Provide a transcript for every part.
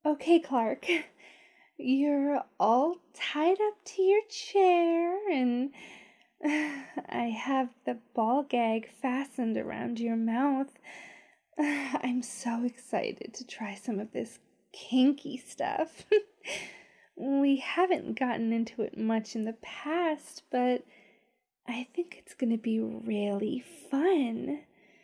Okay, Clark, you're all tied up to your chair, and I have the ball gag fastened around your mouth. I'm so excited to try some of this kinky stuff. We haven't gotten into it much in the past, but I think it's gonna be really fun.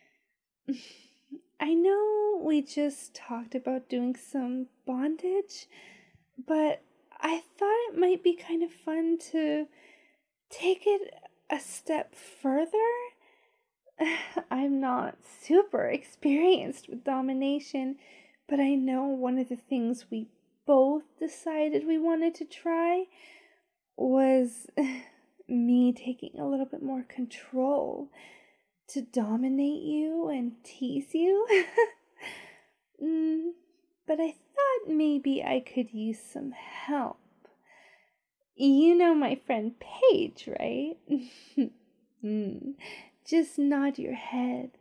I know we just talked about doing some bondage, but I thought it might be kind of fun to take it a step further. I'm not super experienced with domination, but I know one of the things we both decided we wanted to try was me taking a little bit more control to dominate you and tease you. But I thought maybe I could use some help. You know my friend Paige, right? Just nod your head.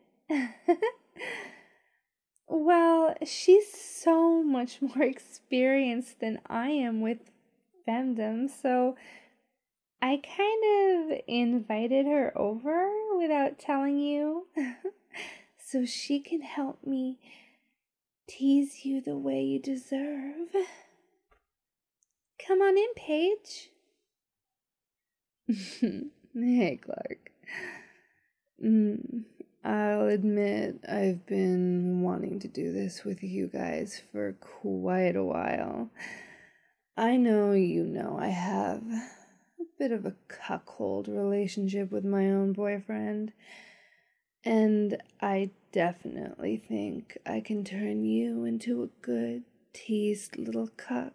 Well, she's so much more experienced than I am with femdom, so I kind of invited her over without telling you, so she can help me tease you the way you deserve. Come on in, Paige. Hey, Clark. I'll admit I've been wanting to do this with you guys for quite a while. I know you know I have a bit of a cuckold relationship with my own boyfriend, and I definitely think I can turn you into a good, teased little cuck.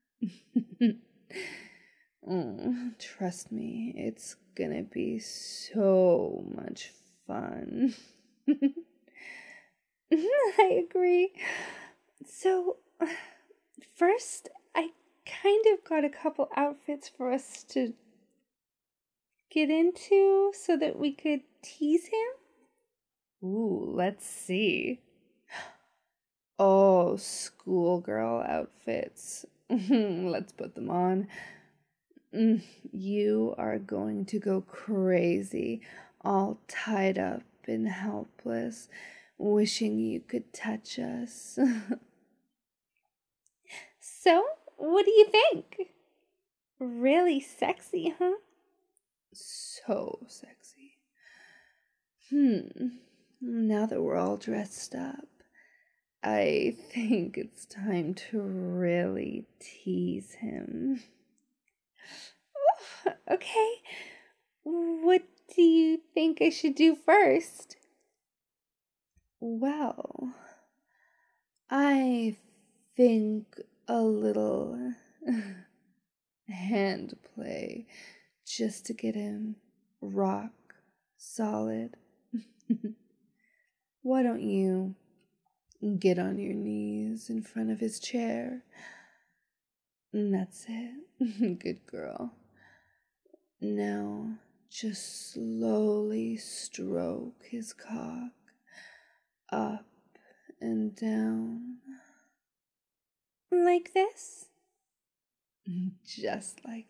Trust me, it's gonna be so much fun. I agree. So, first, I kind of got a couple outfits for us to get into so that we could tease him. Ooh, let's see. Oh, schoolgirl outfits. Let's put them on. You are going to go crazy, all tied up and helpless, wishing you could touch us. So, what do you think? Really sexy, huh? So sexy. Now that we're all dressed up, I think it's time to really tease him. Okay. What do you think I should do first? Well, I think a little hand play just to get him rock solid. Why don't you get on your knees in front of his chair? And that's it. Good girl. Now just slowly stroke his cock up and down. Like this? Just like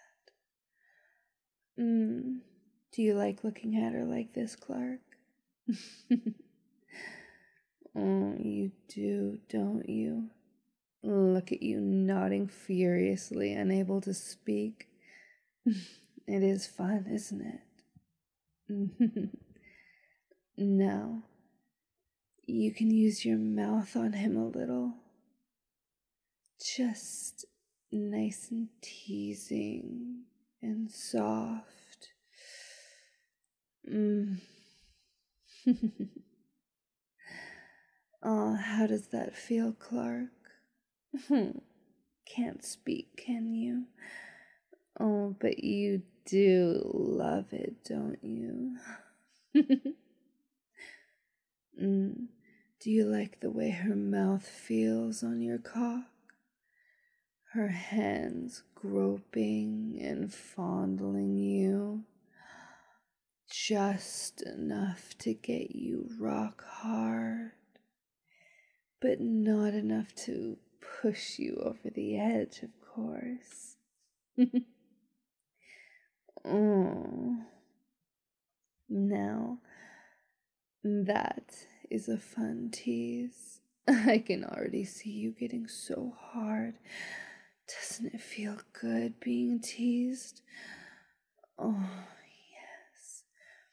that. Do you like looking at her like this, Clark? Oh, you do, don't you? Look at you nodding furiously, unable to speak. It is fun, isn't it? Now, you can use your mouth on him a little. Just nice and teasing and soft. Oh, how does that feel, Clark? Can't speak, can you? Oh, but you do love it, don't you? Do you like the way her mouth feels on your cock? Her hands groping and fondling you, just enough to get you rock hard, but not enough to push you over the edge, of course. Oh, now that is a fun tease. I can already see you getting so hard. Doesn't it feel good being teased? Oh, yes.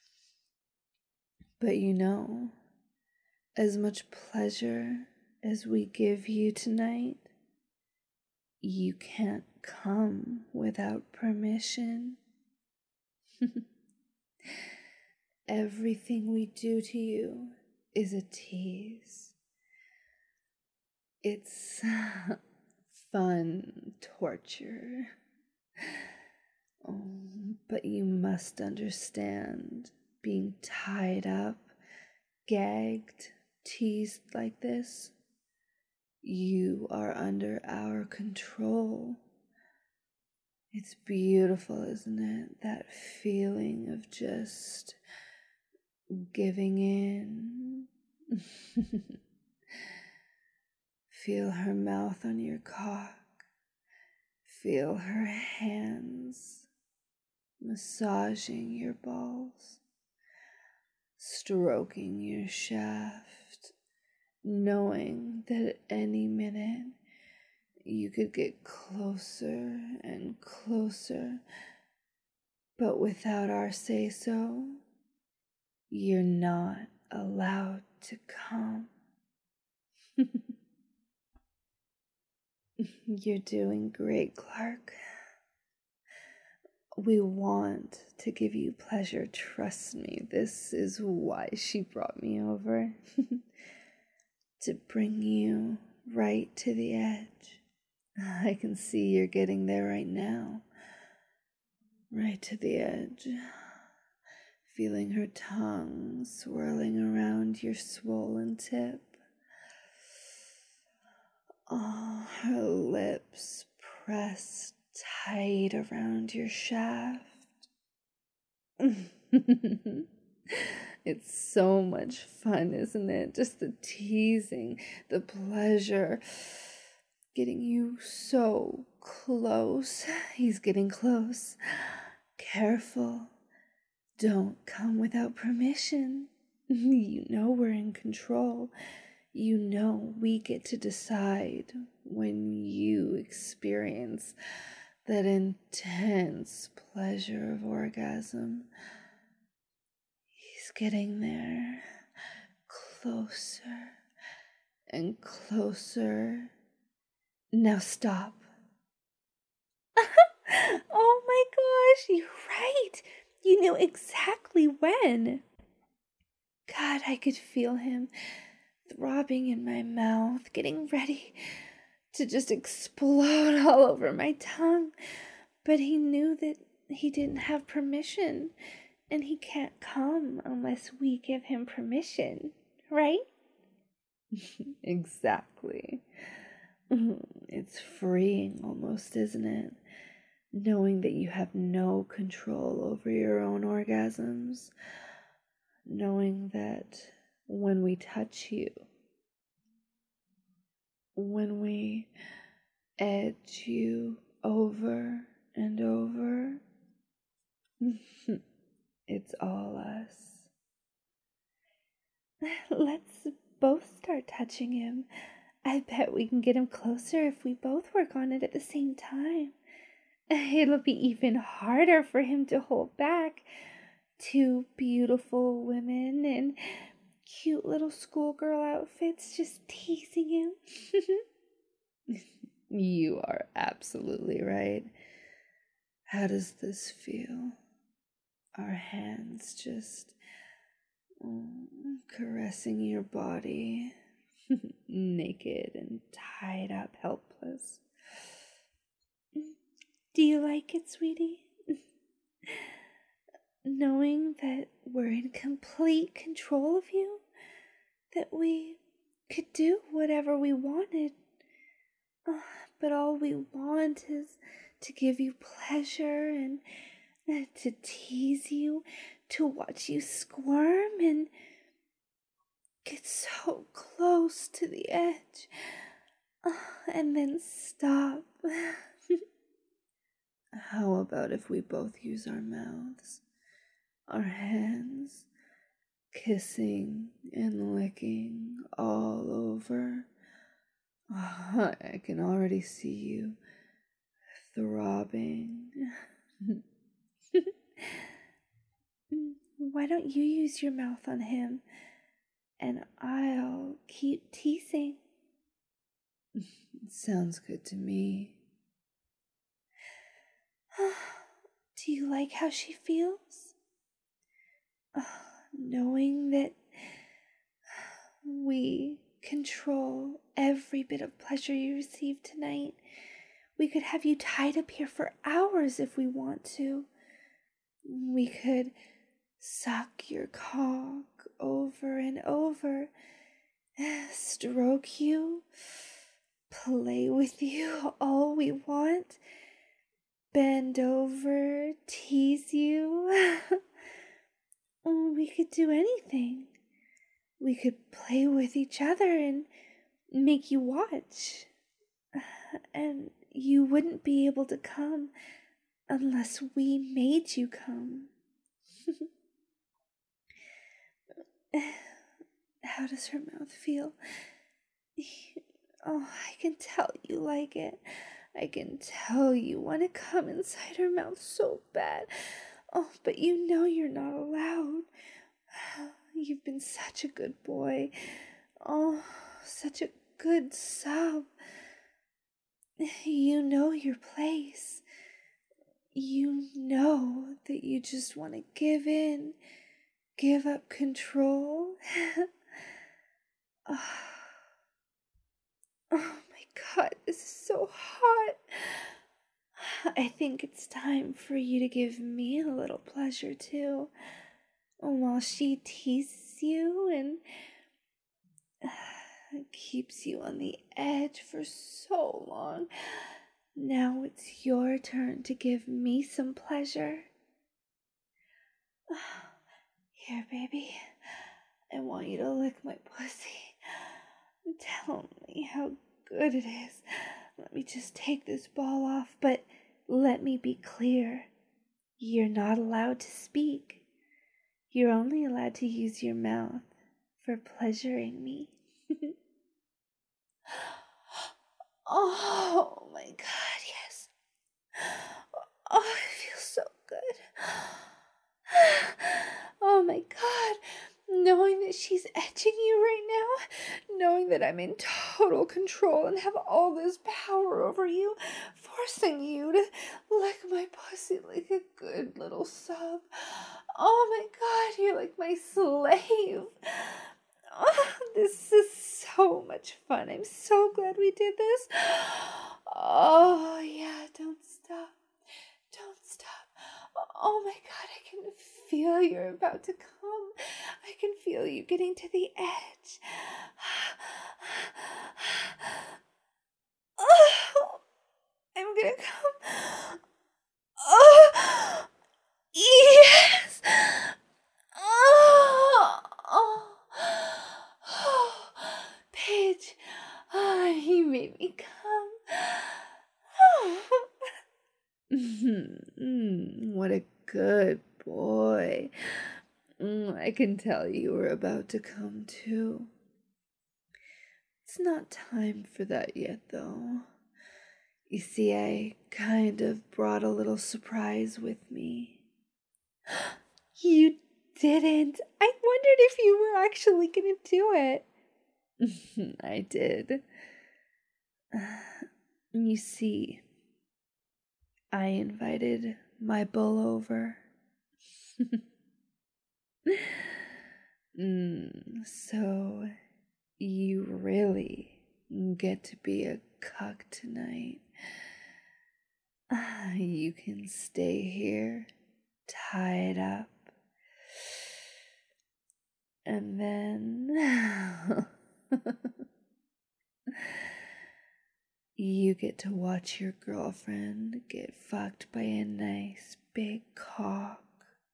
But you know, as much pleasure as we give you tonight, you can't come without permission. Everything we do to you is a tease. It's fun torture. Oh, but you must understand, being tied up, gagged, teased like this, you are under our control. It's beautiful, isn't it? That feeling of just giving in. Feel her mouth on your cock. Feel her hands massaging your balls, stroking your shaft, knowing that at any minute you could get closer and closer, but without our say-so, you're not allowed to come. You're doing great, Clark. We want to give you pleasure, trust me. This is why she brought me over. To bring you right to the edge. I can see you're getting there right now. Right to the edge. Feeling her tongue swirling around your swollen tip. Oh, her lips pressed tight around your shaft. It's so much fun, isn't it? Just the teasing, the pleasure. Getting you so close. He's getting close. Careful. Don't come without permission. You know we're in control. You know we get to decide when you experience that intense pleasure of orgasm. He's getting there, closer and closer. Now stop. Oh my gosh, you're right. You knew exactly when. God, I could feel him throbbing in my mouth, getting ready to just explode all over my tongue. But he knew that he didn't have permission, and he can't come unless we give him permission, right? Exactly. It's freeing almost, isn't it? Knowing that you have no control over your own orgasms. Knowing that when we touch you, when we edge you over and over, it's all us. Let's both start touching him. I bet we can get him closer if we both work on it at the same time. It'll be even harder for him to hold back. Two beautiful women in cute little schoolgirl outfits just teasing him. You are absolutely right. How does this feel? Our hands just caressing your body, naked and tied up, helpless. Do you like it, sweetie? Knowing that we're in complete control of you, that we could do whatever we wanted, but all we want is to give you pleasure and to tease you, to watch you squirm and get so close to the edge. and then stop. How about if we both use our mouths, our hands, kissing and licking all over? I can already see you throbbing. Why don't you use your mouth on him, and I'll keep teasing? Sounds good to me. Do you like how she feels? Knowing that we control every bit of pleasure you receive tonight. We could have you tied up here for hours if we want to. We could suck your cock over and over, stroke you, play with you all we want, bend over, tease you. We could do anything. We could play with each other and make you watch. And you wouldn't be able to come unless we made you come. How does her mouth feel? Oh, I can tell you like it. I can tell you want to come inside her mouth so bad. Oh, but you know you're not allowed. You've been such a good boy. Oh, such a good sub. You know your place. You know that you just want to give in, give up control. Oh my God, this is so hot. I think it's time for you to give me a little pleasure too. While she teases you and keeps you on the edge for so long, now it's your turn to give me some pleasure. Here, baby, I want you to lick my pussy. Tell me how good it is. Let me just take this ball off, but let me be clear. You're not allowed to speak. You're only allowed to use your mouth for pleasuring me. Oh my God, yes. Oh, it feels so good. Oh my God, knowing that she's edging you right now, knowing that I'm in total control and have all this power over you, forcing you to lick my pussy like a good little sub. Oh my God, you're like my slave. Oh, this is so much fun. I'm so glad we did this. Oh yeah, don't stop. Don't stop. Oh my God, I can feel you're about to come. I can feel you getting to the edge. Oh, I'm gonna come. Oh, yes. Oh, Paige, you made me come. What a good boy. I can tell you were about to come too. It's not time for that yet, though. You see, I kind of brought a little surprise with me. You didn't. I wondered if you were actually going to do it. I did. You see, I invited my bull over. So you really get to be a cuck tonight. You can stay here, tied up, and then you get to watch your girlfriend get fucked by a nice big cock.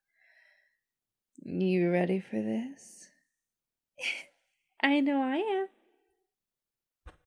You ready for this? I know I am.